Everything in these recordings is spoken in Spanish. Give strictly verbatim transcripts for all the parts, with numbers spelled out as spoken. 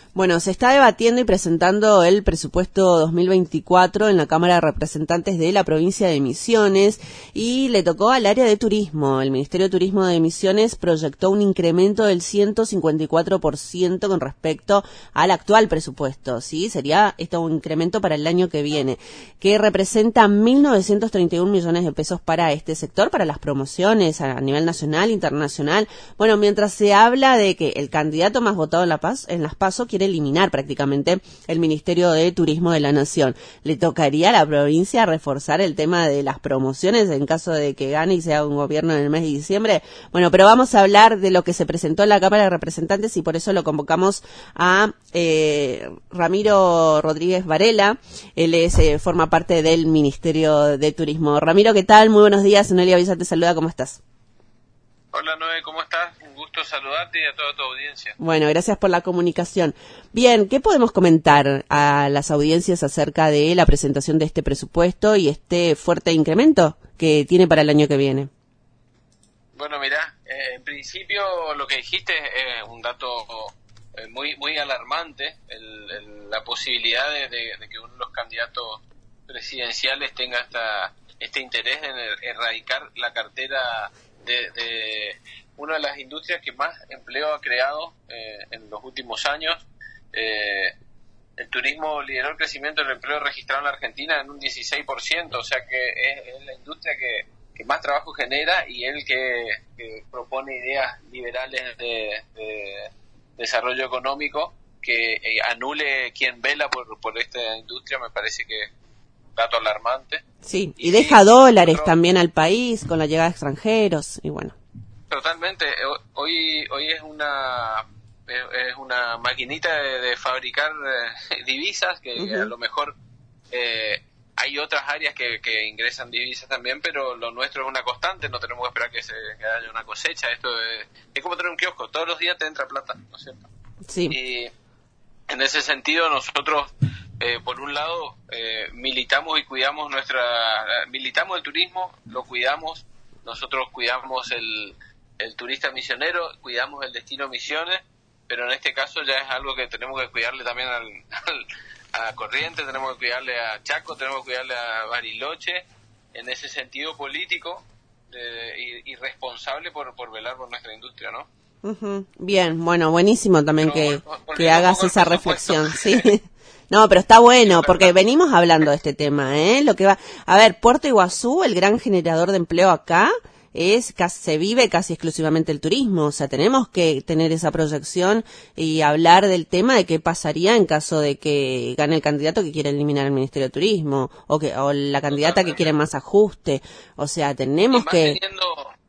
Bueno, se está debatiendo y presentando el presupuesto dos mil veinticuatro en la Cámara de Representantes de la provincia de Misiones y le tocó al área de turismo. El Ministerio de Turismo de Misiones proyectó un incremento del ciento cincuenta y cuatro por ciento con respecto al actual presupuesto, ¿sí? Sería esto un incremento para el año que viene, que representa mil novecientos treinta y un millones de pesos para este sector, para las promociones a nivel nacional, internacional. Bueno, mientras se habla de que el candidato más votado en, la Paz, en las PASO quiere eliminar prácticamente el Ministerio de Turismo de la Nación. ¿Le tocaría a la provincia reforzar el tema de las promociones en caso de que gane y sea un gobierno en el mes de diciembre? Bueno, pero vamos a hablar de lo que se presentó en la Cámara de Representantes y por eso lo convocamos a eh, Ramiro Rodríguez Varela. Él es, eh, forma parte del Ministerio de Turismo. Ramiro, ¿qué tal? Muy buenos días. Noelia Villa te saluda. ¿Cómo estás? Hola Noé, ¿cómo estás? Un gusto saludarte y a toda tu audiencia. Bueno, gracias por la comunicación. Bien, ¿qué podemos comentar a las audiencias acerca de la presentación de este presupuesto y este fuerte incremento que tiene para el año que viene? Bueno, mirá, eh, en principio lo que dijiste es un dato eh, muy muy alarmante, el, el, la posibilidad de, de, de que uno de los candidatos presidenciales tenga esta, este interés en erradicar la cartera De, de una de las industrias que más empleo ha creado eh, en los últimos años. Eh, el turismo lideró el crecimiento del empleo registrado en la Argentina en un dieciséis por ciento, o sea que es, es la industria que, que más trabajo genera y el que, que propone ideas liberales de, de desarrollo económico que eh, anule quien vela por, por esta industria. Me parece que dato alarmante. Sí, y, y deja sí, dólares otro, también al país con la llegada de extranjeros y bueno. Totalmente. Hoy hoy es una es una maquinita de, de fabricar eh, divisas que uh-huh. a lo mejor eh, hay otras áreas que, que ingresan divisas también, pero lo nuestro es una constante. No tenemos que esperar que se que haya una cosecha. Esto es, es como tener un kiosco. Todos los días te entra plata, ¿no es cierto? Sí. Y en ese sentido nosotros Eh, por un lado, eh, militamos y cuidamos nuestra, militamos el turismo, lo cuidamos, nosotros cuidamos el, el turista misionero, cuidamos el destino Misiones, pero en este caso ya es algo que tenemos que cuidarle también al, al, a Corrientes, tenemos que cuidarle a Chaco, tenemos que cuidarle a Bariloche, en ese sentido político eh, y, y responsable por, por velar por nuestra industria, ¿no? Uh-huh. Bien, bueno, buenísimo también pero, que, que hagas esa reflexión, ¿sí? No, pero está bueno, porque venimos hablando de este tema, ¿eh? Lo que va, a ver, Puerto Iguazú, el gran generador de empleo acá, es casi, se vive casi exclusivamente el turismo, o sea, tenemos que tener esa proyección y hablar del tema de qué pasaría en caso de que gane el candidato que quiere eliminar el Ministerio de Turismo, o que, o la candidata que quiere más ajuste, o sea, tenemos que... Teniendo...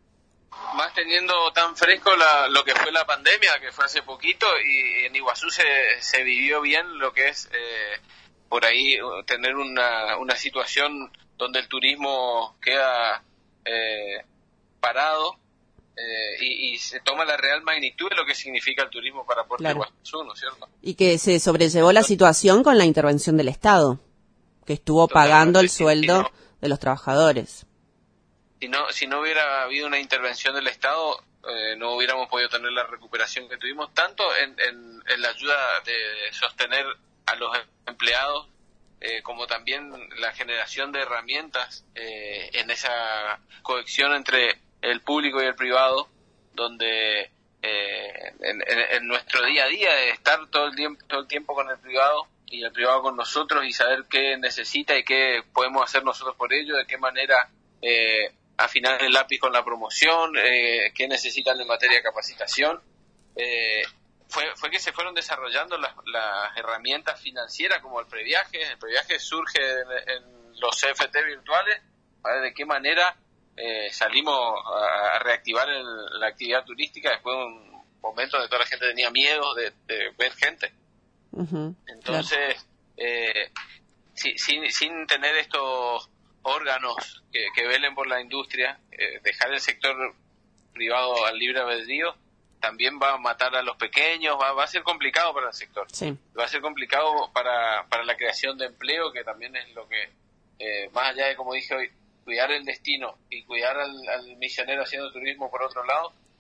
más teniendo tan fresco la, lo que fue la pandemia, que fue hace poquito, y en Iguazú se, se vivió bien lo que es eh, por ahí tener una, una situación donde el turismo queda eh, parado eh, y, y se toma la real magnitud de lo que significa el turismo para Puerto claro. Iguazú, ¿no es cierto? Y que se sobrellevó la situación con la intervención del Estado, que estuvo Totalmente, pagando el sueldo no. de los trabajadores. Si no, si no hubiera habido una intervención del Estado, eh, no hubiéramos podido tener la recuperación que tuvimos, tanto en, en, en la ayuda de sostener a los empleados, eh, como también la generación de herramientas eh, en esa cohesión entre el público y el privado, donde eh, en, en, en nuestro día a día, de estar todo el tiempo, todo el tiempo con el privado y el privado con nosotros y saber qué necesita y qué podemos hacer nosotros por ello, de qué manera... Eh, afinar el lápiz con la promoción, eh, qué necesitan en materia de capacitación. Eh, fue, fue que se fueron desarrollando las, las herramientas financieras como el previaje. El previaje surge en, en los C F T virtuales, ¿vale? De qué manera eh, salimos a, a reactivar el, la actividad turística después de un momento donde toda la gente tenía miedo de, de ver gente. Uh-huh, Entonces, claro. eh, si, sin, sin tener estos órganos que, que velen por la industria, eh, dejar el sector privado al libre albedrío también va a matar a los pequeños, va, va a ser complicado para el sector. Sí. Va a ser complicado para, para la creación de empleo, que también es lo que, eh, más allá de, como dije hoy, cuidar el destino y cuidar al, al misionero haciendo turismo por otro lado,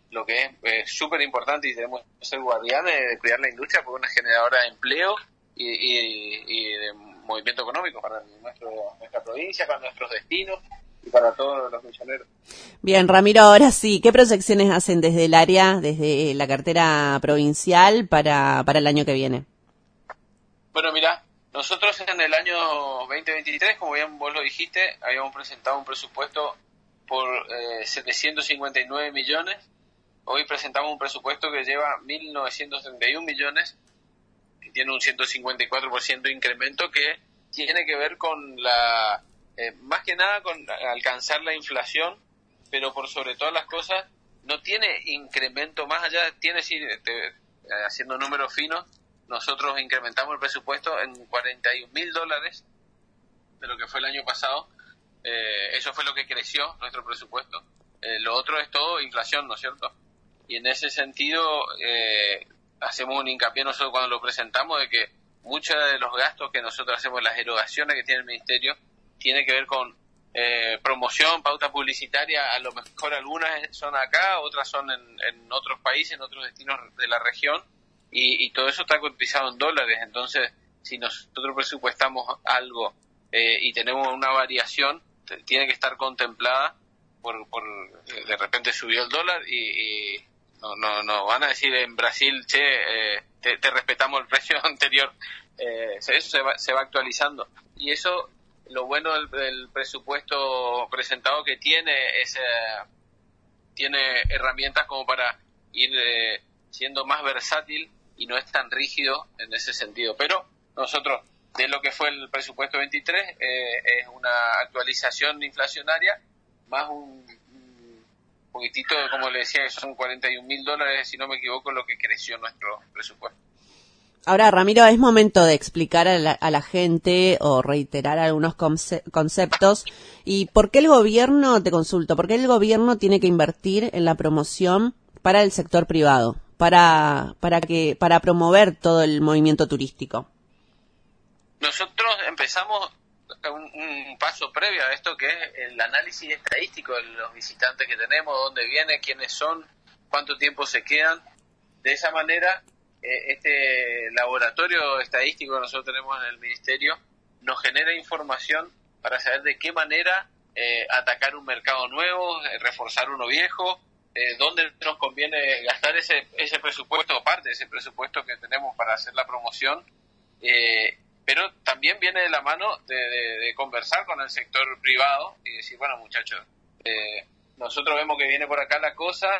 lo que es súper importante y tenemos que ser guardianes de cuidar la industria porque es una generadora de empleo y, y, y de movimiento económico para nuestro, nuestra provincia, para nuestros destinos y para todos los misioneros. Bien, Ramiro, ahora sí, ¿qué proyecciones hacen desde el área, desde la cartera provincial para, para el año que viene? Bueno, mira, nosotros en el año veinte veintitrés, como bien vos lo dijiste, habíamos presentado un presupuesto por eh, setecientos cincuenta y nueve millones. Hoy presentamos un presupuesto que lleva mil novecientos treinta y uno millones, que tiene un ciento cincuenta y cuatro por ciento de incremento, que tiene que ver con la, eh, más que nada con alcanzar la inflación, pero por sobre todas las cosas, no tiene incremento más allá, tiene, sí, te, haciendo números finos, nosotros incrementamos el presupuesto en cuarenta y un mil dólares de lo que fue el año pasado. Eh, eso fue lo que creció nuestro presupuesto. Eh, lo otro es todo inflación, ¿no es cierto? Y en ese sentido eh, hacemos un hincapié nosotros cuando lo presentamos de que muchos de los gastos que nosotros hacemos, las erogaciones que tiene el Ministerio, tiene que ver con eh, promoción, pauta publicitaria. A lo mejor algunas son acá, otras son en, en otros países, en otros destinos de la región, y, y todo eso está cotizado en dólares. Entonces, si nosotros presupuestamos algo eh, y tenemos una variación, tiene que estar contemplada por, por de repente subió el dólar y, y no, no, no van a decir en Brasil, che, eh, te, te respetamos el precio anterior. Eh, eso se va, se va actualizando. Y eso, lo bueno del, del presupuesto presentado que tiene, es, eh, tiene herramientas como para ir eh, siendo más versátil y no es tan rígido en ese sentido. Pero nosotros, de lo que fue el presupuesto veintitrés, eh, es una actualización inflacionaria, más un, un poquitito, como le decía, son cuarenta y un mil dólares, si no me equivoco, lo que creció nuestro presupuesto. Ahora, Ramiro, es momento de explicar a la, a la gente o reiterar algunos conce- conceptos. ¿Y por qué el gobierno, te consulto, por qué el gobierno tiene que invertir en la promoción para el sector privado, para, para, que, para promover todo el movimiento turístico? Nosotros empezamos un, un paso previo a esto, que es el análisis estadístico de los visitantes que tenemos, dónde vienen, quiénes son, cuánto tiempo se quedan. De esa manera, eh, este laboratorio estadístico que nosotros tenemos en el Ministerio nos genera información para saber de qué manera eh, atacar un mercado nuevo, eh, reforzar uno viejo, eh, dónde nos conviene gastar ese, ese presupuesto, parte de ese presupuesto que tenemos para hacer la promoción. Eh, pero también viene de la mano de, de, de conversar con el sector privado y decir, bueno, muchachos, eh, nosotros vemos que viene por acá la cosa,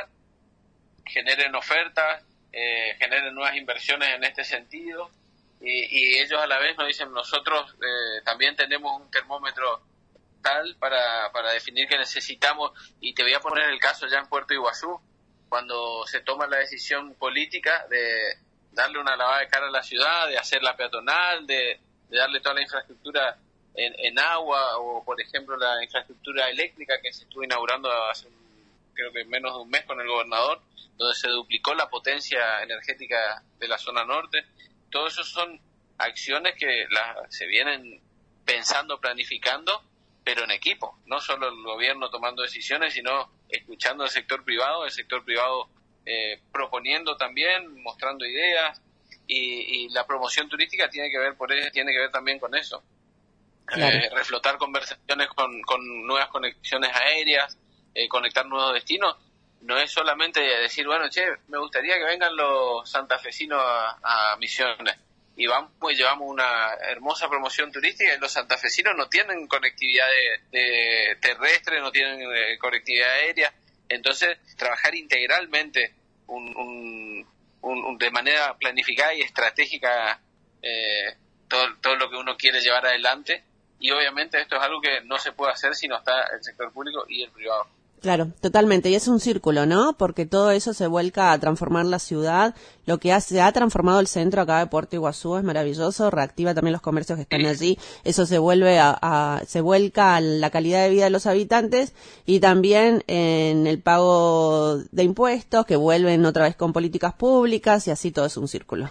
generen ofertas, eh, generen nuevas inversiones en este sentido, y, y ellos a la vez nos dicen, nosotros eh, también tenemos un termómetro tal para, para definir que necesitamos, y te voy a poner el caso ya en Puerto Iguazú, cuando se toma la decisión política de darle una lavada de cara a la ciudad, de hacerla peatonal, de, de darle toda la infraestructura en, en agua, o por ejemplo la infraestructura eléctrica que se estuvo inaugurando hace un, creo que menos de un mes con el gobernador, donde se duplicó la potencia energética de la zona norte. Todo eso son acciones que la, se vienen pensando, planificando, pero en equipo, no solo el gobierno tomando decisiones, sino escuchando al sector privado, el sector privado Eh, proponiendo también, mostrando ideas, y, y la promoción turística tiene que ver por eso, tiene que ver también con eso. Claro. Eh, reflotar conversaciones con, con nuevas conexiones aéreas, eh, conectar nuevos destinos. No es solamente decir, bueno, che, me gustaría que vengan los santafesinos a, a Misiones, y vamos y llevamos una hermosa promoción turística, y los santafesinos no tienen conectividad de, de terrestre, no tienen eh, conectividad aérea. Entonces, trabajar integralmente un, un, un, un, de manera planificada y estratégica eh, todo, todo lo que uno quiere llevar adelante, y obviamente esto es algo que no se puede hacer si no está el sector público y el privado. Claro, totalmente, y es un círculo, ¿no? Porque todo eso se vuelca a transformar la ciudad. Lo que hace, ha transformado el centro acá de Puerto Iguazú es maravilloso, reactiva también los comercios que están allí. Eso se vuelve a, a se vuelca a la calidad de vida de los habitantes, y también en el pago de impuestos que vuelven otra vez con políticas públicas, y así todo es un círculo.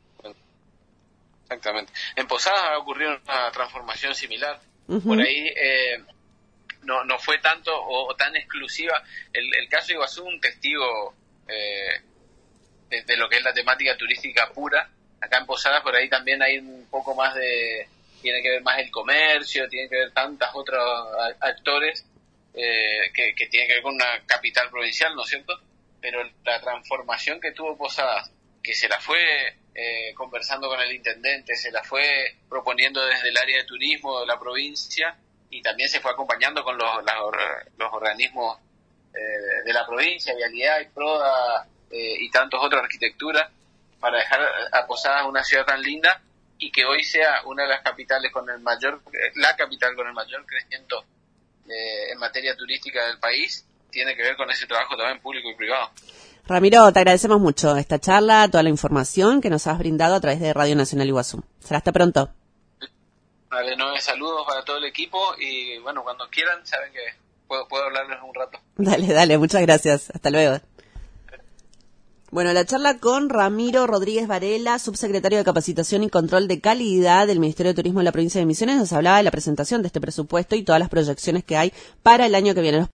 Exactamente. En Posadas ha ocurrido una transformación similar. Uh-huh. Por ahí eh, no no fue tanto o, o tan exclusiva. El, el caso de Iguazú, un testigo eh, de, de lo que es la temática turística pura. Acá en Posadas por ahí también hay un poco más de, tiene que ver más el comercio, tiene que ver tantos otros actores eh, que, que tiene que ver con una capital provincial, ¿no es cierto? Pero la transformación que tuvo Posadas, que se la fue eh, conversando con el intendente, se la fue proponiendo desde el área de turismo de la provincia y también se fue acompañando con los, las, los organismos eh, de la provincia, Vialidad y Proda eh, y tantos otros, arquitectura, para dejar a Posadas una ciudad tan linda y que hoy sea una de las capitales con el mayor, la capital con el mayor crecimiento eh, en materia turística del país. Tiene que ver con ese trabajo también público y privado. Ramiro, te agradecemos mucho esta charla, toda la información que nos has brindado a través de Radio Nacional Iguazú. Será hasta pronto. Vale, no, saludos para todo el equipo y bueno, cuando quieran saben que puedo, puedo hablarles un rato. Dale, dale, muchas gracias. Hasta luego. Bueno, la charla con Ramiro Rodríguez Varela, subsecretario de Capacitación y Control de Calidad del Ministerio de Turismo de la provincia de Misiones, nos hablaba de la presentación de este presupuesto y todas las proyecciones que hay para el año que viene.